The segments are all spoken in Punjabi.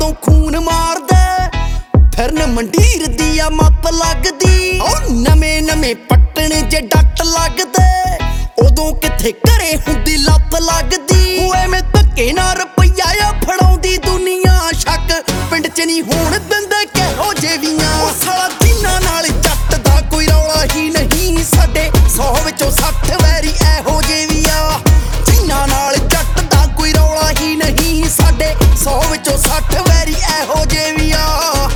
ਜਦੋਂ ਖੂਨ ਮਾਰਦਾ ਫਿਰਨ ਮੰਡੀਰ ਦੀ ਆ ਮੱਤ ਲੱਗਦੀ। ਨਵੇਂ ਨਵੇਂ ਪੱਟਣ ਜੇ ਡੱਟ ਲੱਗਦੇ ਉਦੋਂ ਕਿੱਥੇ ਘਰੇ ਹੁੰਦੀ ਲੱਤ ਲੱਗਦੀ। ਹੋਏ ਮੈਂ ਧੱਕੇ ਨਾਲ ਰੁਪਈਆ ਆ ਫੜਾਉਂਦੀ ਦੁਨੀਆ ਸ਼ੱਕ ਪਿੰਡ 'ਚ ਨਹੀਂ ਹੋਣ ਦਿੰਦੇ ਕਿਹੋ ਜਿਹੇ ਉਹ ਸਾਲਾ ਜਿਨ੍ਹਾਂ ਨਾਲ ਜੱਟ ਦਾ ਕੋਈ ਰੌਲਾ ਹੀ ਨਹੀਂ। ਸਾਡੇ 100 ਵਿੱਚੋਂ 60 ਵੈਰੀ ਇਹੋ ਜਿਹੇ ਵੀ ਆ ਜਿਨ੍ਹਾਂ ਨਾਲ ਜੱਟ ਦਾ ਕੋਈ ਰੌਲਾ ਹੀ ਨਹੀਂ। ਸਾਡੇ 100 ਵਿੱਚੋਂ 60 ਵੈਰੀ ਇਹੋ ਜਿਹੇ ਵੀ ਆ।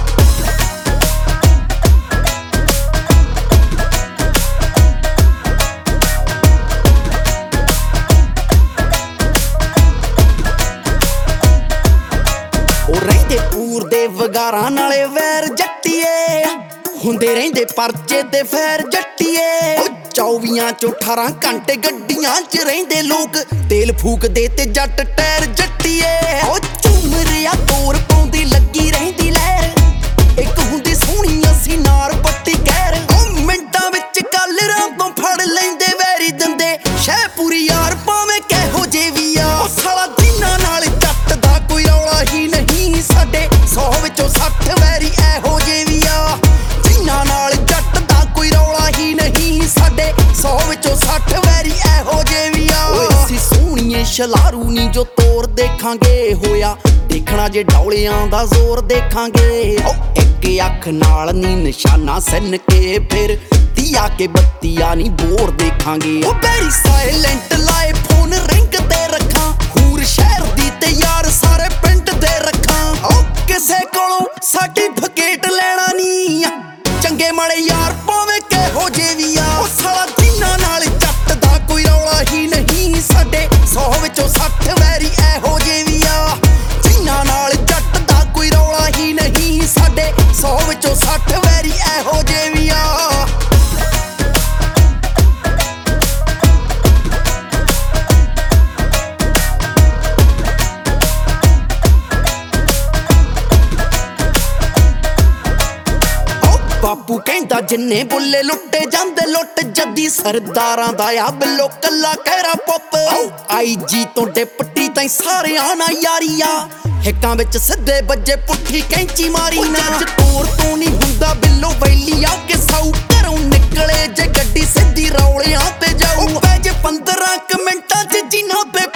ਰਹਿੰਦੇ ਪੂਰ ਦੇ ਵਗਾਰਾਂ ਨਾਲੇ ਵੈਰ ਜੱਟੀਏ ਹੁੰਦੇ ਰਹਿੰਦੇ ਪਰਚੇ ਤੇ ਫੈਰ ਜੱਟੀਏ। 24 ਚੋਂ 18 ਘੰਟੇ ਗੱਡੀਆਂ 'ਚ ਰਹਿੰਦੇ ਲੋਕ ਤੇਲ ਫੂਕਦੇ ਤੇ ਜੱਟ ਟਾਇਰ ਜੱਟੀਏ। ਝੂਮਰਿਆ ਤੋਰ ਪਾਉਂਦੀ ਲੱਗੀ ਰਹਿੰਦੀ ਲਹਿਰ ਇੱਕ ਹੁੰਦੀ ਸੋਹਣੀ ਅਸੀਂ ਨਾਰ ਪੱਟੀ ਕਹਿਰ। ਮਿੰਟਾਂ ਵਿੱਚ ਕਾਲਰਾਂ ਤੋਂ ਫੜ ਲੈਂਦੇ ਵੈਰੀ ਦਿੰਦੇ ਸ਼ਹਿ ਪੂਰੀ ਯਾਰ ਭਾਵੇਂ ਕਿਹੋ ਜਿਹੇ ਵੀ ਆ। ਉਹ ਸਾਲਾ ਜਿਨ੍ਹਾਂ ਨਾਲ ਜੱਟ ਦਾ ਕੋਈ ਰੌਲਾ ਹੀ ਨਹੀਂ। ਸਾਡੇ 100 ਵਿੱਚੋਂ 60 ਵੈਰੀ ਇਹੋ ਜਿਹੇ ਵੀ ਆ ਜਿਨ੍ਹਾਂ ਨਾਲ ਜੱਟ ਦਾ ਕੋਈ ਰੌਲਾ ਹੀ ਨਹੀਂ। ਸਾਡੇ 100 ਵਿੱਚੋਂ 60 ਵੈਰੀ ਇਹੋ ਜਿਹੇ ਵੀ ਆ। ਅਸੀਂ ਸੋਹਣੀਏ ਸ਼ਲਾਰੂ ਨੀ ਜੋ ਤੋਰ ਦੇਖਾਂਗੇ ਹੋਇਆ ਦੇਖਣਾ ਜੇ ਡੌਲਿਆਂ ਦਾ ਜ਼ੋਰ ਦੇਖਾਂਗੇ। ਇੱਕ ਅੱਖ ਨਾਲ ਨੀ ਨਿਸ਼ਾਨਾ ਸਿੰਨ ਕੇ ਫਿਰ ਤੀਆ ਕੇ ਬੱਤੀਆ ਨੀ ਬੋਰ ਦੇਖਾਂਗੇ। ਉਹ ਬੈਰੀ ਸਾਇਲੈਂਟ ਲਾਏ ਫੋਨ ਰਿੰਗ ਤੇ ਰੱਖਾਂ ਹੂਰ ਸ਼ਹਿਰ ਦੀ ਤੇ ਯਾਰ ਸਾਰੇ ਪਿੰਡ ਦੇ ਰੱਖਾਂ। ਕਿਸੇ ਕੋਲੋਂ ਸਰਟੀਫਿਕੇਟ ਲੈਣਾ ਨੀ ਚੰਗੇ ਮਾੜੇ ਯਾਰ ਭਾਵੇਂ ਕਿਹੋ ਜਿਹੇ ਵੀ ਆ। ਉਹ ਸਾਲਾ ਜਿਨ੍ਹਾਂ ਨਾਲ ਜੱਟ ਦਾ ਕੋਈ ਰੌਲਾ ਹੀ ਨਹੀਂ। ਸਾਡੇ 100 ਵਿੱਚੋਂ 60 ਵੈਰੀ ਇਹੋ ਜਿਹੇ ਵੀ ਆ ਜਿਨ੍ਹਾਂ ਨਾਲ ਜੱਟ ਦਾ ਕੋਈ ਰੌਲਾ ਹੀ ਨਹੀਂ। ਸਾਡੇ 100 ਵਿੱਚੋਂ 60 ਵੈਰੀ ਇਹੋ ਜਿਹੇ ਵੀ ਆ। ਬਾਪੂ ਕਹਿੰਦਾ ਜਿੰਨੇ ਬੁੱਲੇ ਲੁੱਟੇ ਜਾਂਦੇ ਲੁੱਟ ਜੱਦੀ ਸਰਦਾਰਾਂ ਦਾ ਆ ਬਿੱਲੋ ਕੱਲਾ ਕਹਿਰਾ ਪੁੱਤ। IG ਤੋਂ ਡਿਪਟੀ ਤਾਈਂ ਸਾਰਿਆਂ ਨਾਲ ਯਾਰੀ ਆ ਹਿੱਕਾਂ ਵਿੱਚ ਸਿੱਧੇ ਵੱਜੇ ਪੁੱਠੀ ਕੈਂਚੀ ਮਾਰੀ ਨਾ। ਜੱਜ ਤੋਰ ਤੋਂ ਨਹੀਂ ਹੁੰਦਾ ਬਿੱਲੋ ਵੈਲੀ ਆ ਕੇ ਸਾਊ ਘਰੋਂ ਨਿਕਲੇ ਜੇ ਗੱਡੀ ਸਿੱਧੀ ਰੌਲਿਆਂ ਤੇ ਜਾਊ। ਪੈ ਜੇ 15 ਮਿੰਟਾਂ 'ਚ ਜਿਨ੍ਹਾਂ ਤੇ